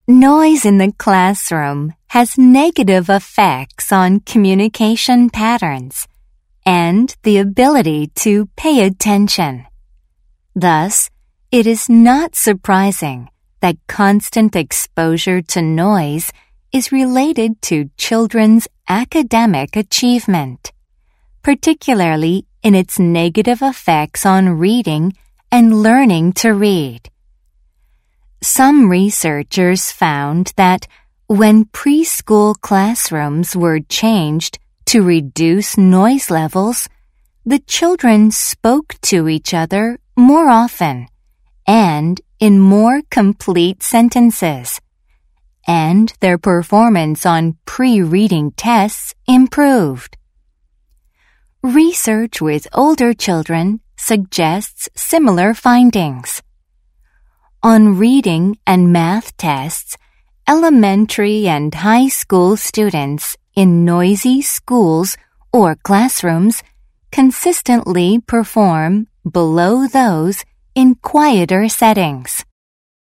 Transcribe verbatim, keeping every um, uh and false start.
Noise in the classroom has negative effects on communication patterns and the ability to pay attention. Thus, it is not surprising that constant exposure to noise is related to children's academic achievement, particularly in its negative effects on reading and learning to read. Some researchers found that when preschool classrooms were changed to reduce noise levels, the children spoke to each other more often and in more complete sentences, and their performance on pre-reading tests improved. Research with older children suggests similar findings. On reading and math tests, elementary and high school students in noisy schools or classrooms consistently perform below those in quieter settings.